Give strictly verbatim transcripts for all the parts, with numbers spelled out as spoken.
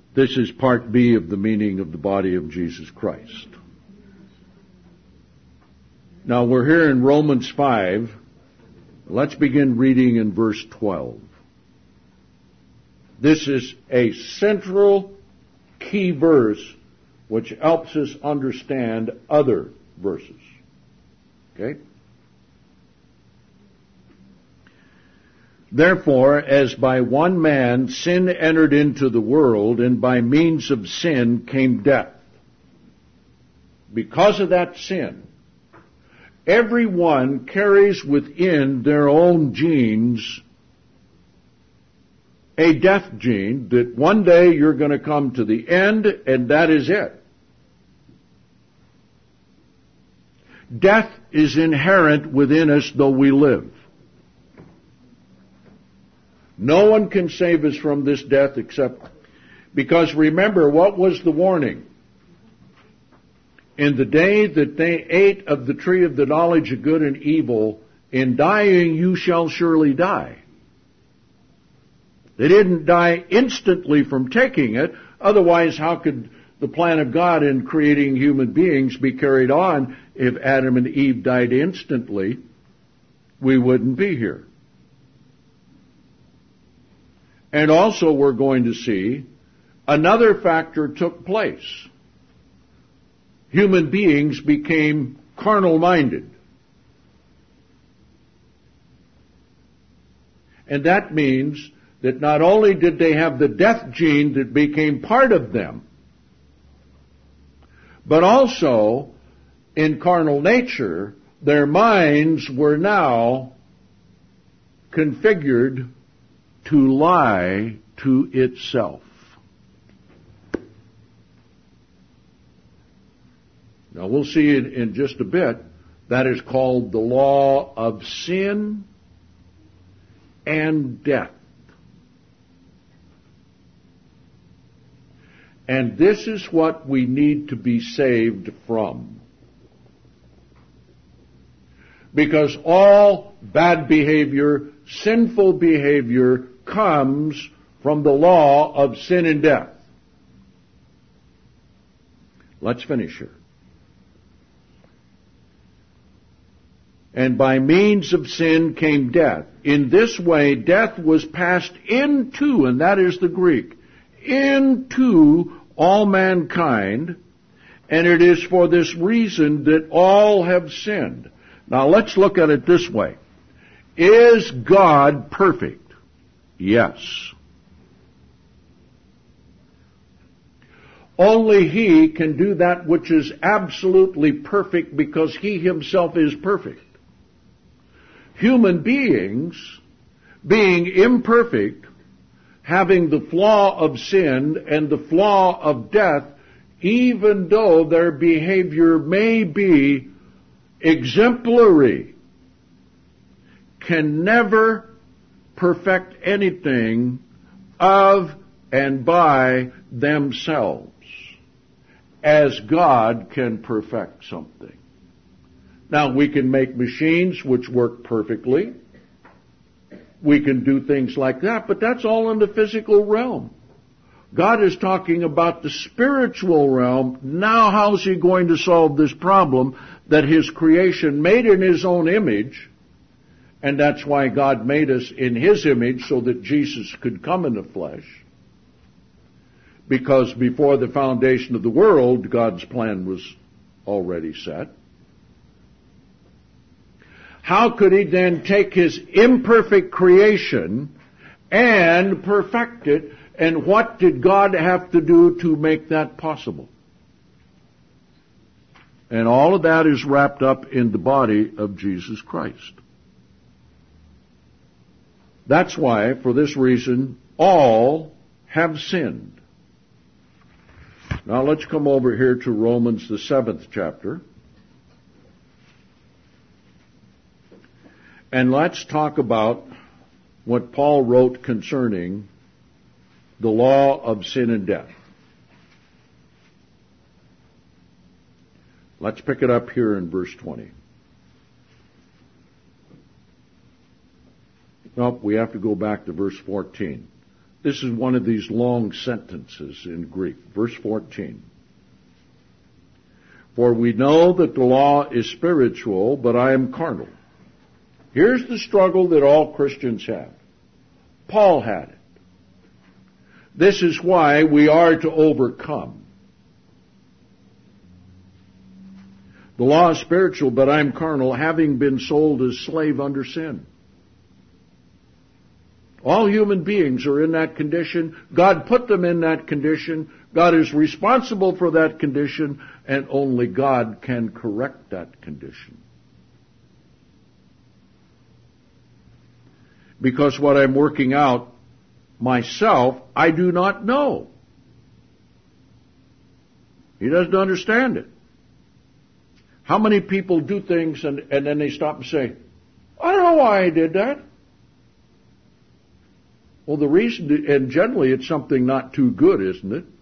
This is part B of the meaning of the body of Jesus Christ. Now we're here in Romans five. Let's begin reading in verse twelve. This is a central key verse which helps us understand other verses. Okay? Therefore, as by one man sin entered into the world, and by means of sin came death. Because of that sin, everyone carries within their own genes a death gene that one day you're going to come to the end, and that is it. Death is inherent within us, though we live. No one can save us from this death except, because remember, what was the warning? In the day that they ate of the tree of the knowledge of good and evil, in dying you shall surely die. They didn't die instantly from taking it, otherwise how could the plan of God in creating human beings be carried on if Adam and Eve died instantly? We wouldn't be here. And also we're going to see another factor took place. Human beings became carnal-minded. And that means that not only did they have the death gene that became part of them, but also in carnal nature, their minds were now configured to lie to itself. Now we'll see in, in just a bit, that is called the law of sin and death. And this is what we need to be saved from. Because all bad behavior, sinful behavior, comes from the law of sin and death. Let's finish here. And by means of sin came death. In this way, death was passed into, and that is the Greek, into all mankind, and it is for this reason that all have sinned. Now let's look at it this way. Is God perfect? Yes. Only He can do that which is absolutely perfect because He Himself is perfect. Human beings, being imperfect, having the flaw of sin and the flaw of death, even though their behavior may be exemplary, can never perfect anything of and by themselves as God can perfect something. Now, we can make machines which work perfectly. We can do things like that, but that's all in the physical realm. God is talking about the spiritual realm. Now, how's He going to solve this problem that His creation made in His own image? And that's why God made us in His image, so that Jesus could come in the flesh. Because before the foundation of the world, God's plan was already set. How could He then take His imperfect creation and perfect it? And what did God have to do to make that possible? And all of that is wrapped up in the body of Jesus Christ. That's why, for this reason, all have sinned. Now let's come over here to Romans, the seventh chapter. And let's talk about what Paul wrote concerning the law of sin and death. Let's pick it up here in verse twenty. Nope, we have to go back to verse fourteen. This is one of these long sentences in Greek. Verse fourteen. For we know that the law is spiritual, but I am carnal. Here's the struggle that all Christians have. Paul had it. This is why we are to overcome. The law is spiritual, but I'm carnal, having been sold as slave under sin. All human beings are in that condition. God put them in that condition. God is responsible for that condition, and only God can correct that condition. Because what I'm working out myself, I do not know. He doesn't understand it. How many people do things and, and then they stop and say, I don't know why I did that. Well, the reason, and generally it's something not too good, isn't it?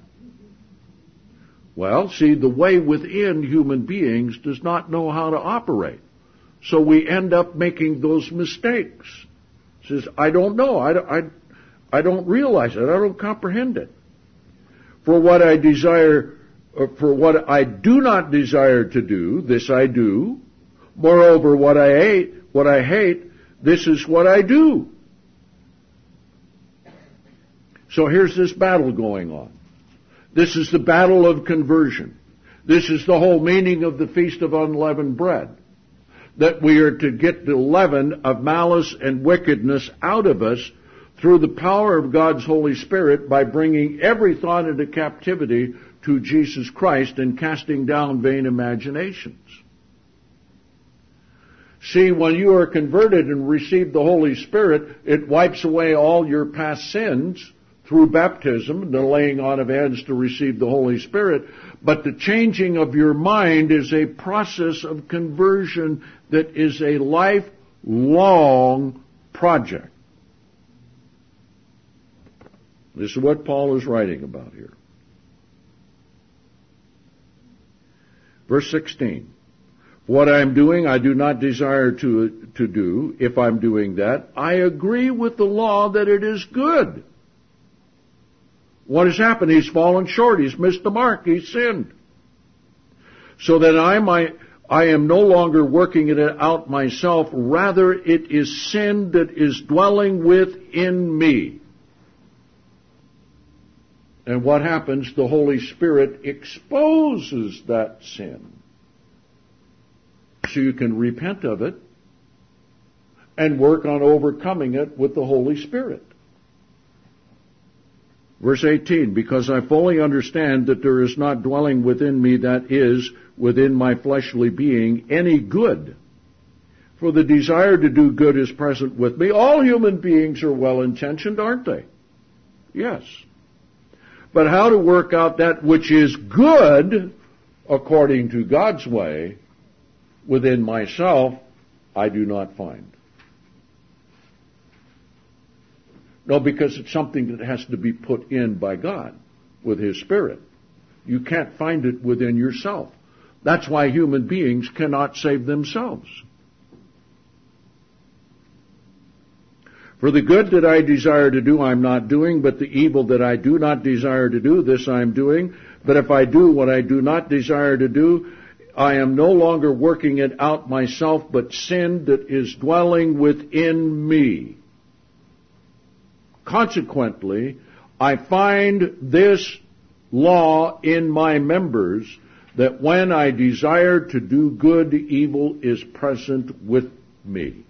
Well, see, the way within human beings does not know how to operate. So we end up making those mistakes. It says, I don't know. I, I, I don't realize it. I don't comprehend it. For what I desire, for what I do not desire to do, this I do. Moreover, what I hate, what I hate, this is what I do. So here's this battle going on. This is the battle of conversion. This is the whole meaning of the Feast of Unleavened Bread. That we are to get the leaven of malice and wickedness out of us through the power of God's Holy Spirit by bringing every thought into captivity to Jesus Christ and casting down vain imaginations. See, when you are converted and receive the Holy Spirit, it wipes away all your past sins through baptism, the laying on of hands to receive the Holy Spirit. But the changing of your mind is a process of conversion that is a lifelong project. This is what Paul is writing about here. Verse sixteen. What I am doing, I do not desire to, to do. If I'm doing that, I agree with the law that it is good. What has happened? He's fallen short. He's missed the mark. He's sinned. So that I might, I am no longer working it out myself. Rather, it is sin that is dwelling within me. And what happens? The Holy Spirit exposes that sin. So you can repent of it and work on overcoming it with the Holy Spirit. Verse eighteen, because I fully understand that there is not dwelling within me, that is, within my fleshly being, any good. For the desire to do good is present with me. All human beings are well-intentioned, aren't they? Yes. But how to work out that which is good, according to God's way, within myself, I do not find. No, because it's something that has to be put in by God with His Spirit. You can't find it within yourself. That's why human beings cannot save themselves. For the good that I desire to do, I'm not doing, but the evil that I do not desire to do, this I'm doing. But if I do what I do not desire to do, I am no longer working it out myself, but sin that is dwelling within me. Consequently, I find this law in my members, that when I desire to do good, evil is present with me.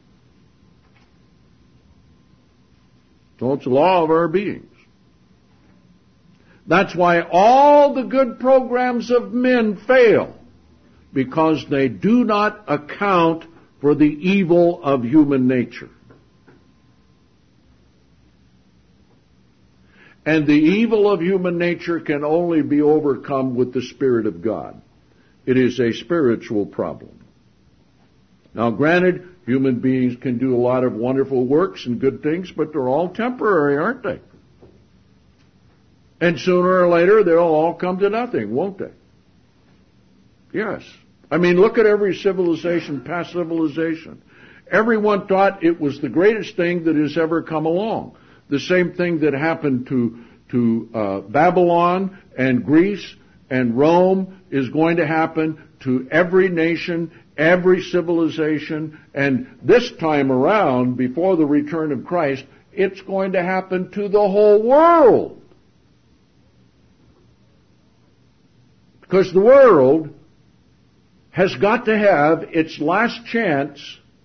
So it's the law of our beings. That's why all the good programs of men fail, because they do not account for the evil of human nature. And the evil of human nature can only be overcome with the Spirit of God. It is a spiritual problem. Now, granted, human beings can do a lot of wonderful works and good things, but they're all temporary, aren't they? And sooner or later, they'll all come to nothing, won't they? Yes. I mean, look at every civilization, past civilization. Everyone thought it was the greatest thing that has ever come along. The same thing that happened to, to uh, Babylon and Greece and Rome is going to happen to every nation, every civilization, and this time around, before the return of Christ, it's going to happen to the whole world. Because the world has got to have its last chance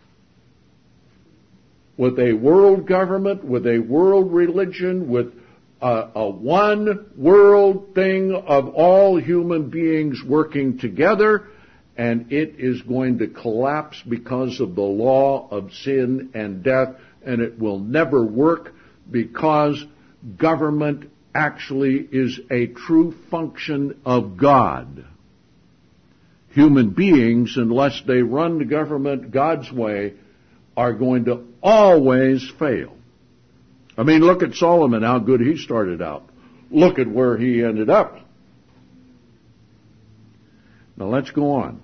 with a world government, with a world religion, with a, a one world thing of all human beings working together, and it is going to collapse because of the law of sin and death, and it will never work because government actually is a true function of God. Human beings, unless they run the government God's way, are going to always fail. I mean, look at Solomon, how good he started out. Look at where he ended up. Now let's go on.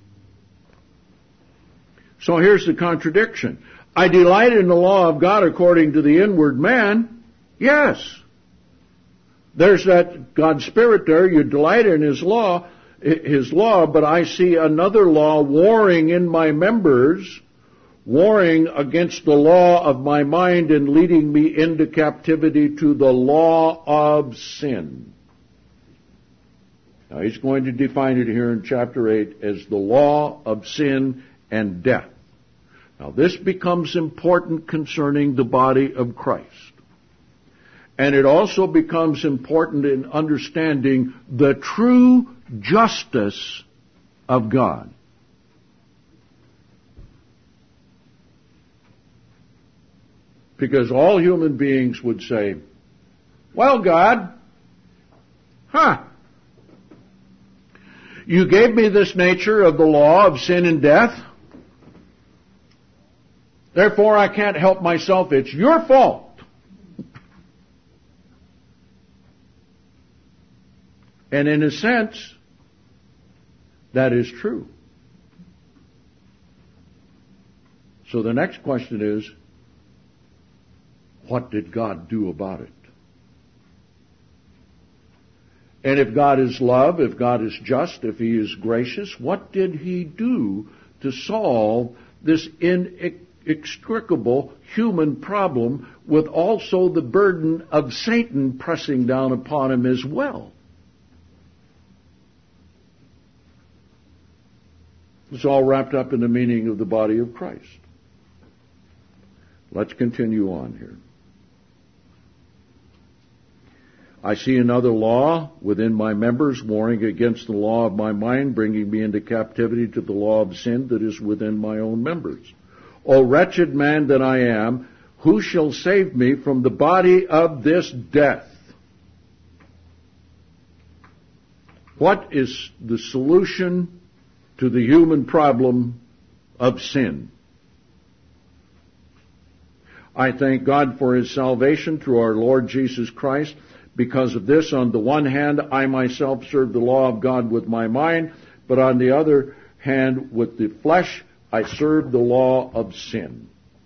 So here's the contradiction. I delight in the law of God according to the inward man. Yes. There's that God's Spirit there. You delight in His law, His law, but I see another law warring in my members, warring against the law of my mind and leading me into captivity to the law of sin. Now he's going to define it here in chapter eight as the law of sin and death. Now this becomes important concerning the body of Christ. And it also becomes important in understanding the true justice of God. Because all human beings would say, well, God, huh, you gave me this nature of the law of sin and death. Therefore, I can't help myself. It's your fault. And in a sense, that is true. So the next question is, what did God do about it? And if God is love, if God is just, if He is gracious, what did He do to solve this inextricable human problem with also the burden of Satan pressing down upon Him as well? It's all wrapped up in the meaning of the body of Christ. Let's continue on here. I see another law within my members, warring against the law of my mind, bringing me into captivity to the law of sin that is within my own members. O wretched man that I am, who shall save me from the body of this death? What is the solution to the human problem of sin? I thank God for His salvation through our Lord Jesus Christ. Because of this, on the one hand, I myself serve the law of God with my mind, but on the other hand, with the flesh, I serve the law of sin.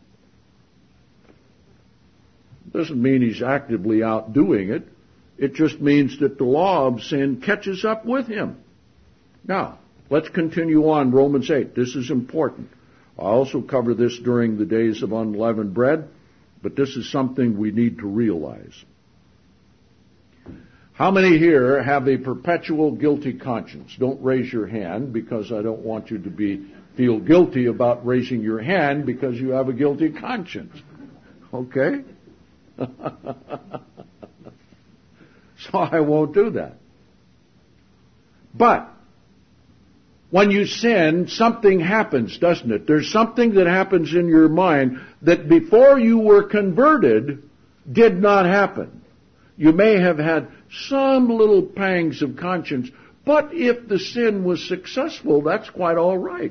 Doesn't mean he's actively out doing it. It just means that the law of sin catches up with him. Now, let's continue on, Romans eight. This is important. I also cover this during the days of unleavened bread, but this is something we need to realize. How many here have a perpetual guilty conscience? Don't raise your hand, because I don't want you to be feel guilty about raising your hand because you have a guilty conscience. Okay? So I won't do that. But when you sin, something happens, doesn't it? There's something that happens in your mind that before you were converted did not happen. You may have had some little pangs of conscience, but if the sin was successful, that's quite all right.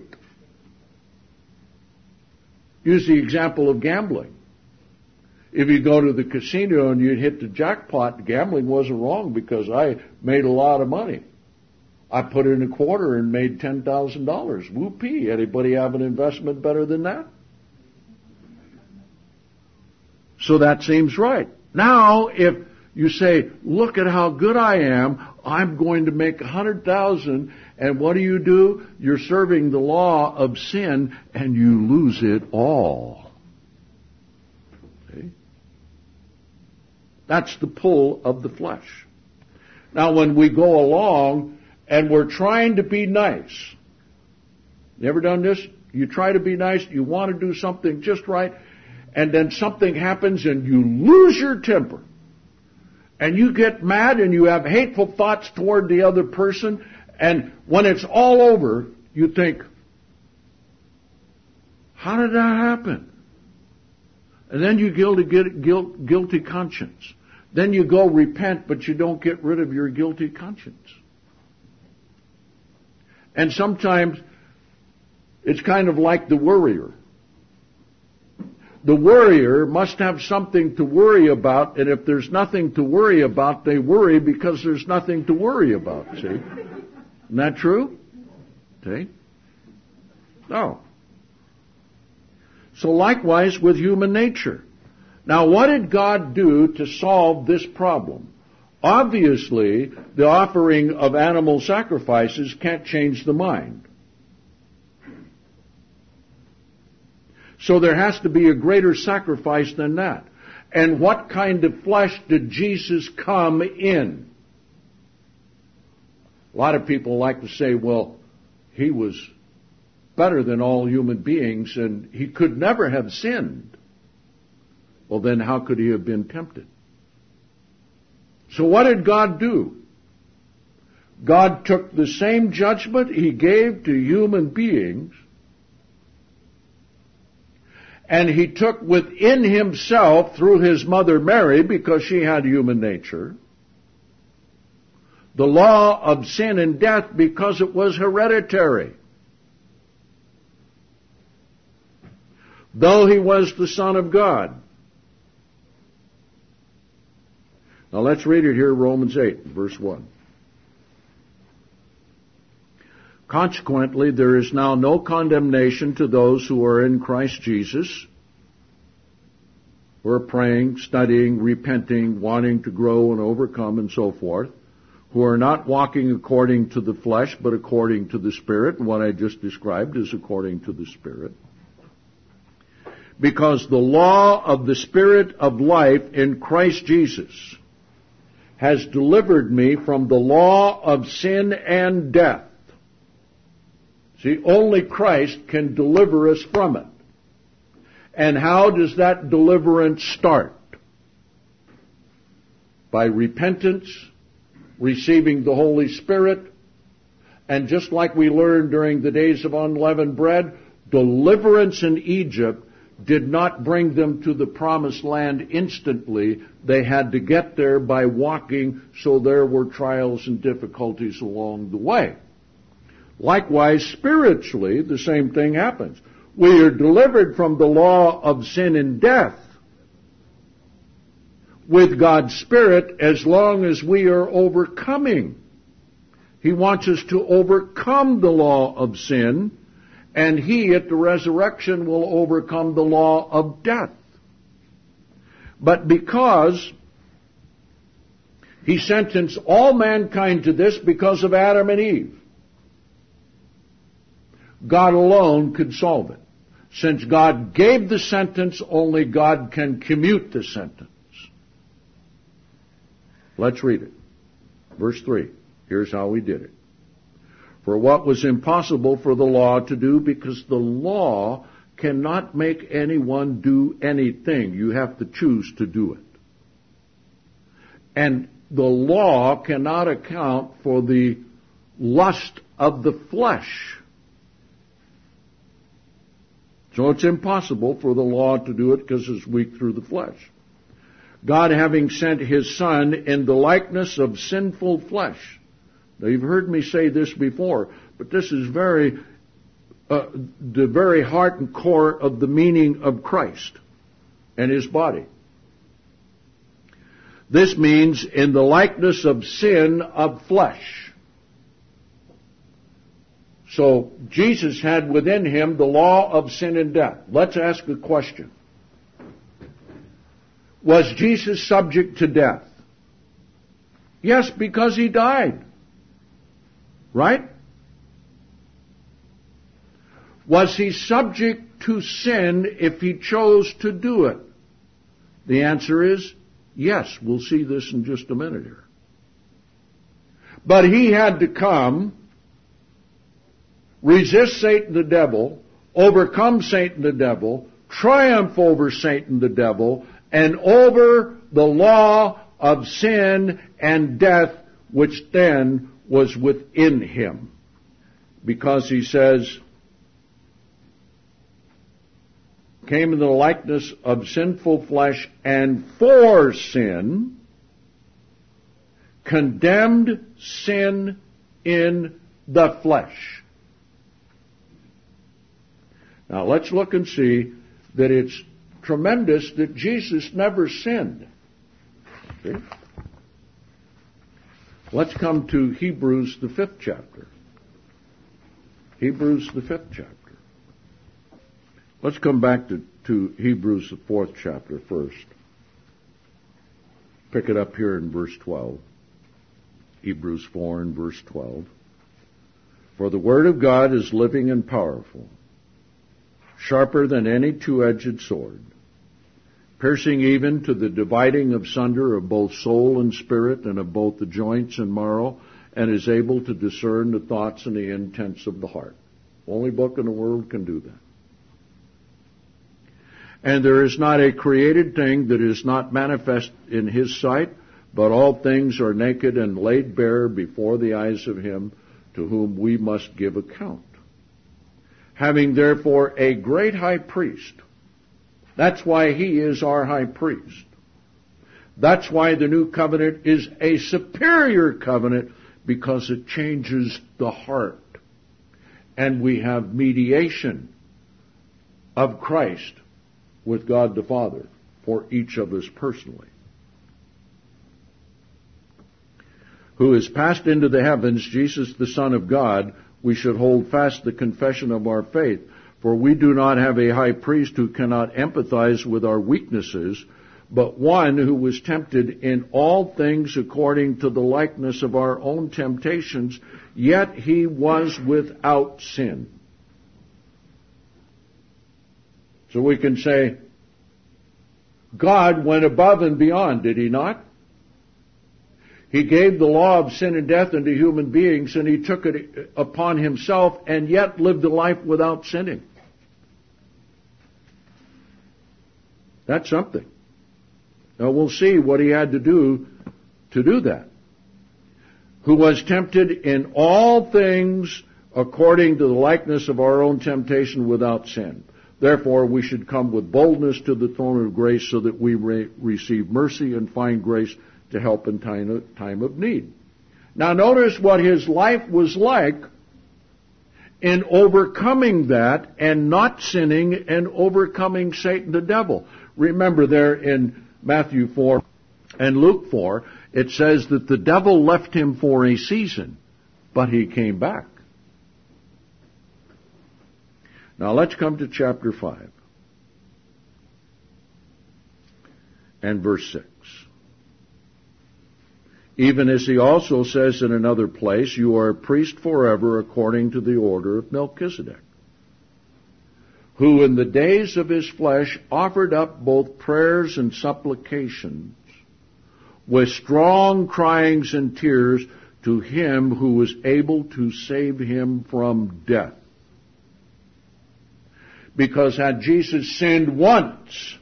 Use the example of gambling. If you go to the casino and you hit the jackpot, gambling wasn't wrong because I made a lot of money. I put in a quarter and made ten thousand dollars. Whoopee. Anybody have an investment better than that? So that seems right. Now, if you say, look at how good I am, I'm going to make a hundred thousand, and what do you do? You're serving the law of sin, and you lose it all. See? That's the pull of the flesh. Now, when we go along and we're trying to be nice, you ever done this? You try to be nice, you want to do something just right, and then something happens and you lose your temper. And you get mad and you have hateful thoughts toward the other person, and when it's all over, you think, how did that happen? And then you guilty, get guilt, guilty conscience. Then you go repent, but you don't get rid of your guilty conscience. And sometimes it's kind of like the worrier. The worrier must have something to worry about, and if there's nothing to worry about, they worry because there's nothing to worry about, see? Isn't that true? See? No. So likewise with human nature. Now, what did God do to solve this problem? Obviously, the offering of animal sacrifices can't change the mind. So there has to be a greater sacrifice than that. And what kind of flesh did Jesus come in? A lot of people like to say, well, he was better than all human beings and he could never have sinned. Well, then how could he have been tempted? So what did God do? God took the same judgment he gave to human beings, and he took within himself, through his mother Mary, because she had human nature, the law of sin and death because it was hereditary. Though he was the Son of God. Now let's read it here, Romans eight, verse one. Consequently, there is now no condemnation to those who are in Christ Jesus, who are praying, studying, repenting, wanting to grow and overcome and so forth, who are not walking according to the flesh, but according to the Spirit. And what I just described is according to the Spirit. Because the law of the Spirit of life in Christ Jesus has delivered me from the law of sin and death. See, only Christ can deliver us from it. And how does that deliverance start? By repentance, receiving the Holy Spirit, and just like we learned during the days of unleavened bread, deliverance in Egypt did not bring them to the promised land instantly. They had to get there by walking, so there were trials and difficulties along the way. Likewise, spiritually, the same thing happens. We are delivered from the law of sin and death with God's Spirit as long as we are overcoming. He wants us to overcome the law of sin, and He at the resurrection will overcome the law of death. But because He sentenced all mankind to this because of Adam and Eve, God alone could solve it. Since God gave the sentence, only God can commute the sentence. Let's read it. Verse three. Here's how He did it. For what was impossible for the law to do, because the law cannot make anyone do anything. You have to choose to do it. And the law cannot account for the lust of the flesh. So it's impossible for the law to do it because it's weak through the flesh. God having sent His Son in the likeness of sinful flesh. Now you've heard me say this before, but this is very, uh, the very heart and core of the meaning of Christ and His body. This means in the likeness of sin of flesh. So Jesus had within Him the law of sin and death. Let's ask a question. Was Jesus subject to death? Yes, because he died. Right? Was he subject to sin if he chose to do it? The answer is yes. We'll see this in just a minute here. But he had to come, resist Satan the devil, overcome Satan the devil, triumph over Satan the devil, and over the law of sin and death which then was within him. Because he says, came in the likeness of sinful flesh, and for sin condemned sin in the flesh. Now let's look and see that it's tremendous that Jesus never sinned. See? Let's come to Hebrews, the fifth chapter. Hebrews, the fifth chapter. Let's come back to, to Hebrews, the fourth chapter first. Pick it up here in verse twelve. Hebrews four and verse twelve. For the word of God is living and powerful, sharper than any two-edged sword, piercing even to the dividing of sunder of both soul and spirit, and of both the joints and marrow, and is able to discern the thoughts and the intents of the heart. Only book in the world can do that. And there is not a created thing that is not manifest in his sight, but all things are naked and laid bare before the eyes of him to whom we must give account. Having therefore a great high priest. That's why he is our high priest. That's why the new covenant is a superior covenant, because it changes the heart. And we have mediation of Christ with God the Father for each of us personally. Who is passed into the heavens, Jesus the Son of God, we should hold fast the confession of our faith. For we do not have a high priest who cannot empathize with our weaknesses, but one who was tempted in all things according to the likeness of our own temptations, yet he was without sin. So we can say, God went above and beyond, did he not? He gave the law of sin and death unto human beings, and he took it upon himself, and yet lived a life without sinning. That's something. Now we'll see what he had to do to do that. Who was tempted in all things according to the likeness of our own temptation without sin. Therefore, we should come with boldness to the throne of grace so that we may receive mercy and find grace to help in time of need. Now notice what his life was like in overcoming that and not sinning and overcoming Satan the devil. Remember there in Matthew four and Luke four, it says that the devil left him for a season, but he came back. Now let's come to chapter five and verse six. Even as he also says in another place, you are a priest forever according to the order of Melchizedek, who in the days of his flesh offered up both prayers and supplications with strong cryings and tears to him who was able to save him from death. Because had Jesus sinned once,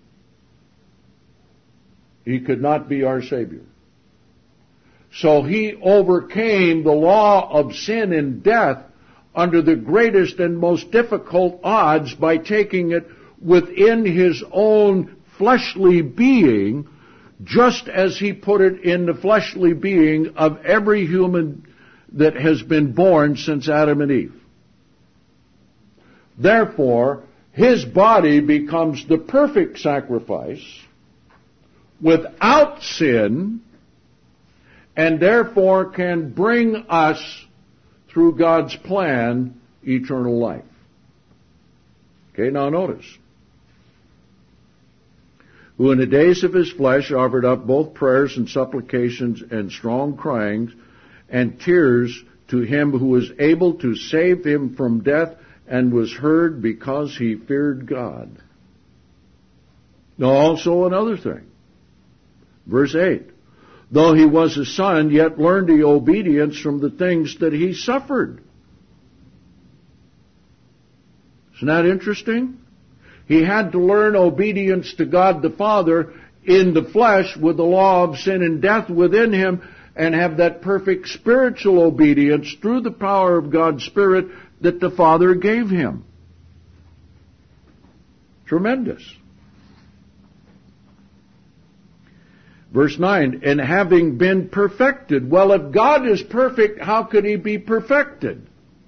he could not be our Savior. So he overcame the law of sin and death under the greatest and most difficult odds by taking it within his own fleshly being, just as he put it in the fleshly being of every human that has been born since Adam and Eve. Therefore, his body becomes the perfect sacrifice without sin, and therefore can bring us, through God's plan, eternal life. Okay, now notice. who in the days of his flesh offered up both prayers and supplications and strong cryings and tears to him who was able to save him from death, and was heard because he feared God. Now also another thing. Verse eight. Though he was a son, yet learned he obedience from the things that he suffered. Isn't that interesting? He had to learn obedience to God the Father in the flesh with the law of sin and death within him, and have that perfect spiritual obedience through the power of God's Spirit that the Father gave him. Tremendous. Verse nine, and having been perfected. Well, if God is perfect, how could he be perfected?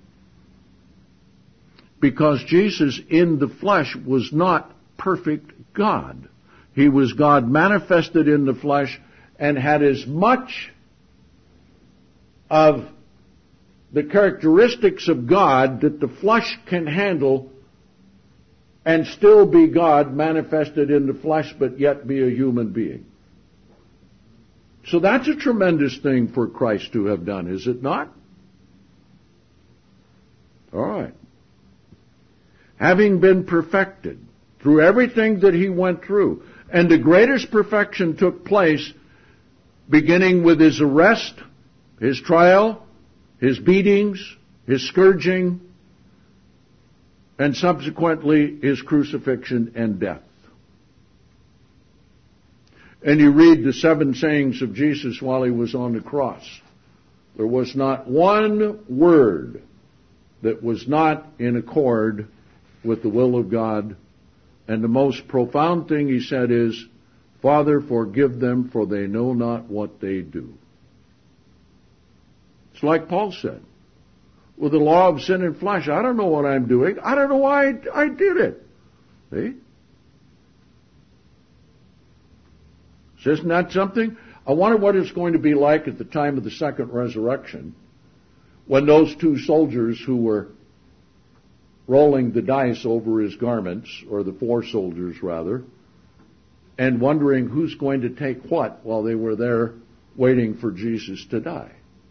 Because Jesus in the flesh was not perfect God. He was God manifested in the flesh and had as much of the characteristics of God that the flesh can handle and still be God manifested in the flesh, but yet be a human being. So that's a tremendous thing for Christ to have done, is it not? All right. Having been perfected through everything that he went through, and the greatest perfection took place beginning with his arrest, his trial, his beatings, his scourging, and subsequently his crucifixion and death. And you read the seven sayings of Jesus while he was on the cross. There was not one word that was not in accord with the will of God. And the most profound thing he said is, Father, forgive them, for they know not what they do. It's like Paul said, with the law of sin and flesh, I don't know what I'm doing. I don't know why I, I did it. See? So isn't that something? I wonder what it's going to be like at the time of the second resurrection, when those two soldiers who were rolling the dice over his garments, or the four soldiers rather, and wondering who's going to take what while they were there waiting for Jesus to die.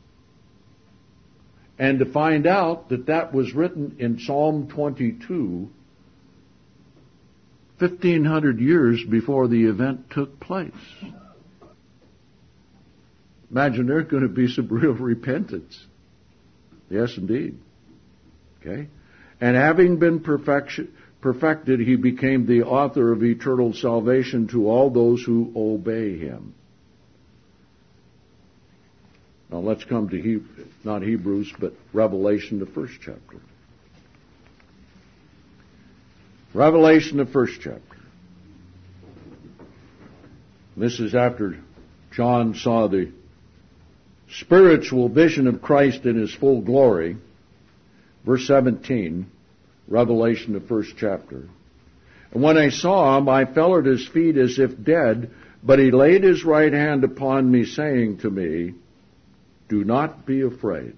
And to find out that that was written in Psalm twenty-two, fifteen hundred years before the event took place. Imagine there's going to be some real repentance. Yes, indeed. Okay? And having been perfection, perfected, he became the author of eternal salvation to all those who obey him. Now let's come to, he, not Hebrews, but Revelation, the first chapter. Revelation, the first chapter. This is after John saw the spiritual vision of Christ in his full glory. Verse seventeen, Revelation, the first chapter. And when I saw him, I fell at his feet as if dead, but he laid his right hand upon me, saying to me, do not be afraid.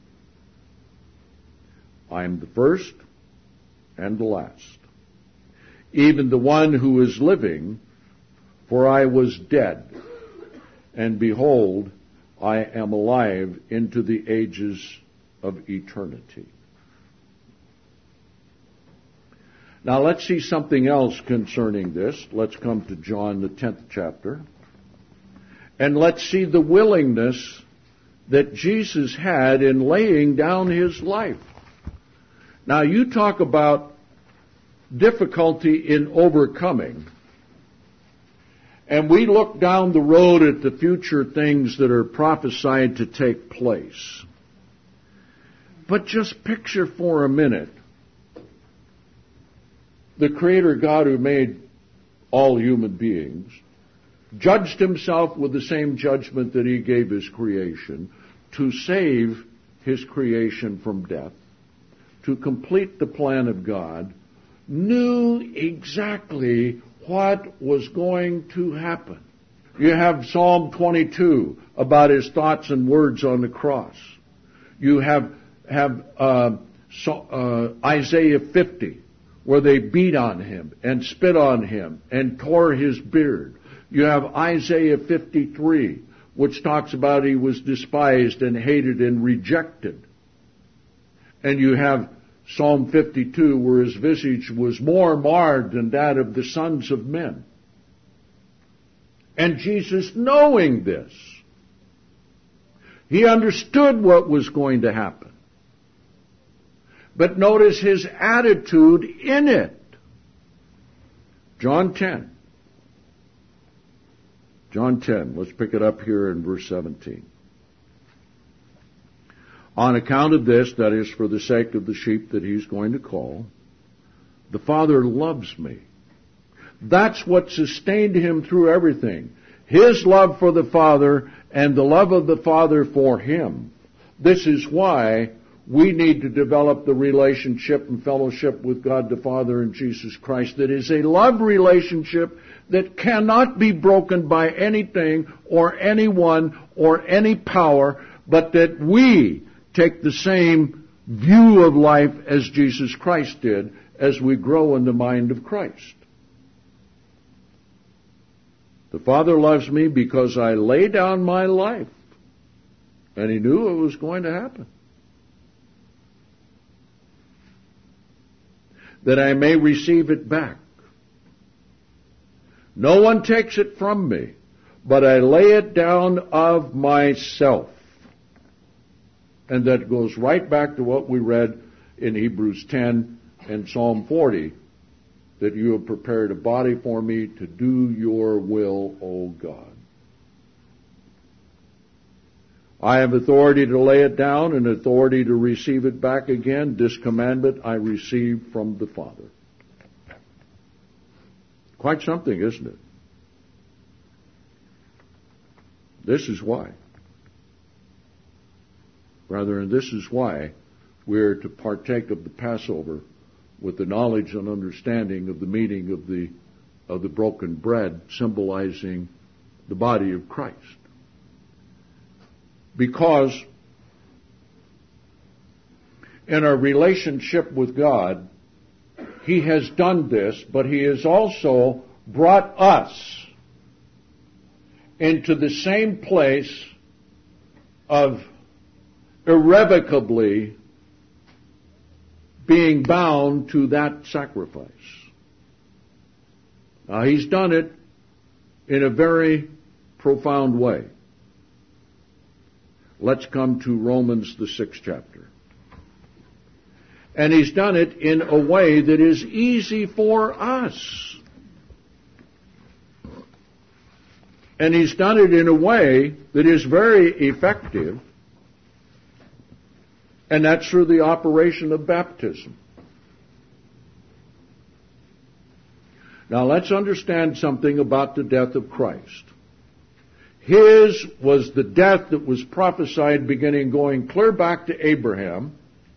I am the first and the last, even the one who is living, for I was dead, and behold, I am alive into the ages of eternity. Now let's see something else concerning this. Let's come to John, the tenth chapter, and let's see the willingness that Jesus had in laying down his life. Now you talk about difficulty in overcoming, and we look down the road at the future things that are prophesied to take place. But just picture for a minute the Creator God who made all human beings judged himself with the same judgment that he gave his creation to save his creation from death, to complete the plan of God, knew exactly what was going to happen. You have Psalm twenty-two about his thoughts and words on the cross. You have have uh, so, uh, Isaiah fifty, where they beat on him and spit on him and tore his beard. You have Isaiah fifty-three, which talks about he was despised and hated and rejected. And you have Psalm fifty-two, where his visage was more marred than that of the sons of men. And Jesus, knowing this, he understood what was going to happen. But notice his attitude in it. John ten. John ten, let's pick it up here in verse seventeen. On account of this, that is for the sake of the sheep that he's going to call, the Father loves me. That's what sustained him through everything. His love for the Father and the love of the Father for him. This is why we need to develop the relationship and fellowship with God the Father and Jesus Christ. That is a love relationship that cannot be broken by anything or anyone or any power, but that we take the same view of life as Jesus Christ did as we grow in the mind of Christ. The Father loves me because I lay down my life. And he knew it was going to happen. That I may receive it back. No one takes it from me, but I lay it down of myself. And that goes right back to what we read in Hebrews ten and Psalm forty, that you have prepared a body for me to do your will, O God. I have authority to lay it down and authority to receive it back again. This commandment I received from the Father. Quite something, isn't it? This is why. Brethren, this is why we're to partake of the Passover with the knowledge and understanding of the meaning of the of the broken bread, symbolizing the body of Christ. Because in our relationship with God, he has done this, but he has also brought us into the same place of irrevocably being bound to that sacrifice. Now, he's done it in a very profound way. Let's come to Romans, the sixth chapter. And he's done it in a way that is easy for us. And he's done it in a way that is very effective. And that's through the operation of baptism. Now let's understand something about the death of Christ. His was the death that was prophesied beginning going clear back to Abraham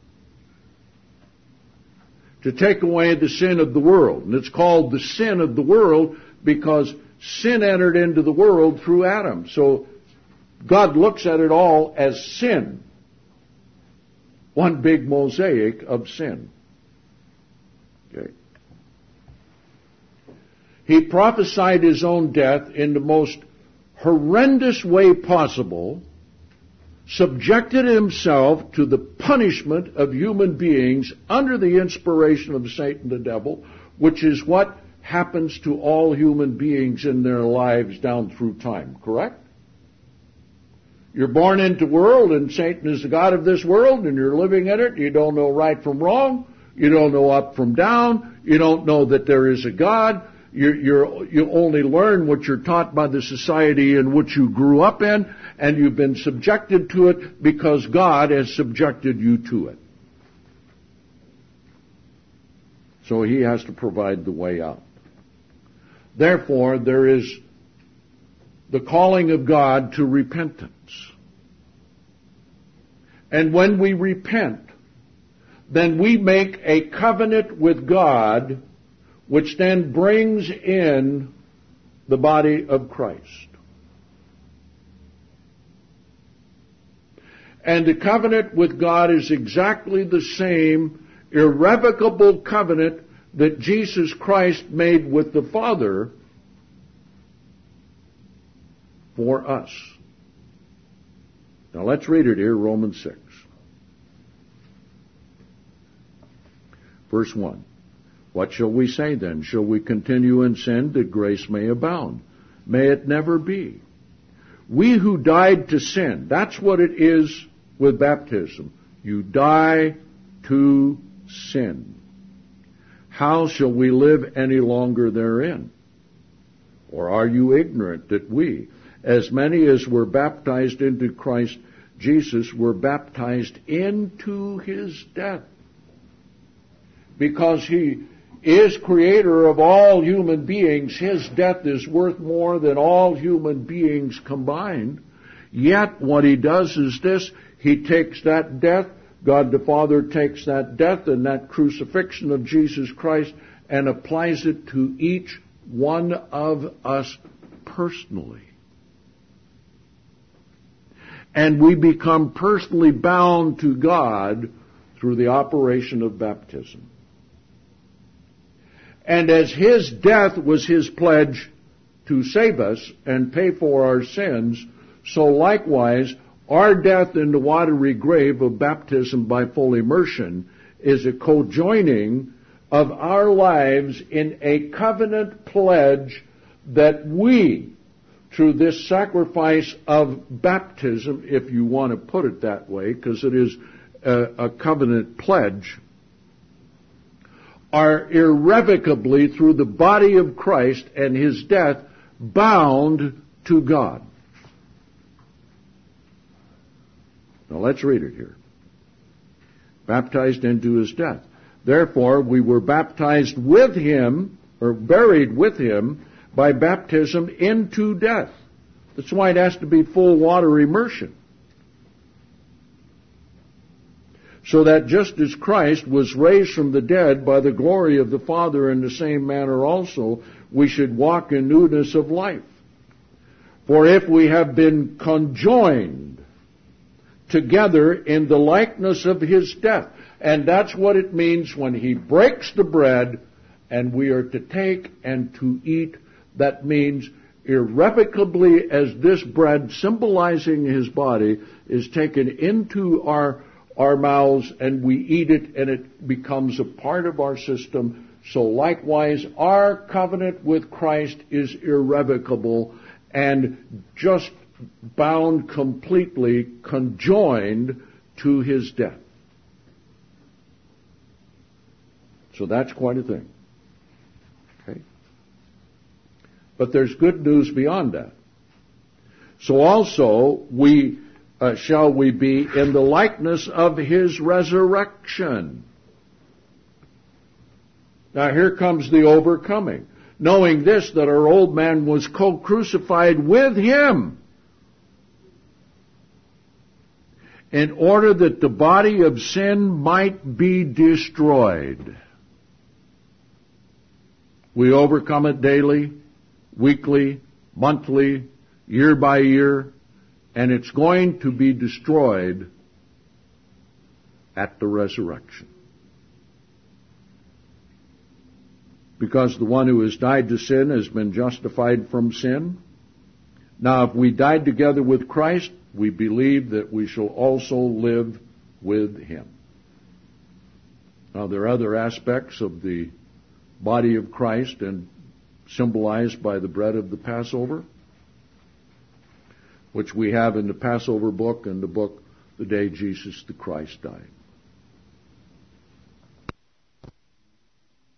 to take away the sin of the world. And it's called the sin of the world because sin entered into the world through Adam. So God looks at it all as sin. One big mosaic of sin. Okay. He prophesied his own death in the most horrendous way possible, subjected himself to the punishment of human beings under the inspiration of Satan the devil, which is what happens to all human beings in their lives down through time, correct? You're born into the world and Satan is the God of this world and you're living in it. You don't know right from wrong. You don't know up from down. You don't know that there is a God. You're, you're, you only learn what you're taught by the society in which you grew up in, and you've been subjected to it because God has subjected you to it. So he has to provide the way out. Therefore, there is the calling of God to repentance. And when we repent, then we make a covenant with God, which then brings in the body of Christ. And the covenant with God is exactly the same irrevocable covenant that Jesus Christ made with the Father for us. Now let's read it here, Romans six. Verse one. What shall we say then? Shall we continue in sin that grace may abound? May it never be. We who died to sin, that's what it is with baptism. You die to sin. How shall we live any longer therein? Or are you ignorant that we, as many as were baptized into Christ Jesus, were baptized into his death? Because he is creator of all human beings, his death is worth more than all human beings combined. Yet what he does is this: he takes that death, God the Father takes that death and that crucifixion of Jesus Christ and applies it to each one of us personally. And we become personally bound to God through the operation of baptism. And as his death was his pledge to save us and pay for our sins, so likewise our death in the watery grave of baptism by full immersion is a co-joining of our lives in a covenant pledge that we, through this sacrifice of baptism, if you want to put it that way, because it is a, a covenant pledge, are irrevocably, through the body of Christ and his death, bound to God. Now let's read it here. Baptized into his death. Therefore, we were baptized with him, or buried with him, by baptism into death. That's why it has to be full water immersion. So that just as Christ was raised from the dead by the glory of the Father, in the same manner also we should walk in newness of life. For if we have been conjoined together in the likeness of his death, and that's what it means when he breaks the bread and we are to take and to eat. That means irrevocably, as this bread symbolizing his body is taken into our our mouths and we eat it and it becomes a part of our system, so likewise our covenant with Christ is irrevocable and just bound completely, conjoined to his death. So that's quite a thing. Okay? But there's good news beyond that. So also we Uh, shall we be in the likeness of his resurrection. Now here comes the overcoming. Knowing this, that our old man was co-crucified with him, in order that the body of sin might be destroyed. We overcome it daily, weekly, monthly, year by year, and it's going to be destroyed at the resurrection. Because the one who has died to sin has been justified from sin. Now, if we died together with Christ, we believe that we shall also live with him. Now, there are other aspects of the body of Christ and symbolized by the bread of the Passover, which we have in the Passover book and the book, The Day Jesus the Christ Died.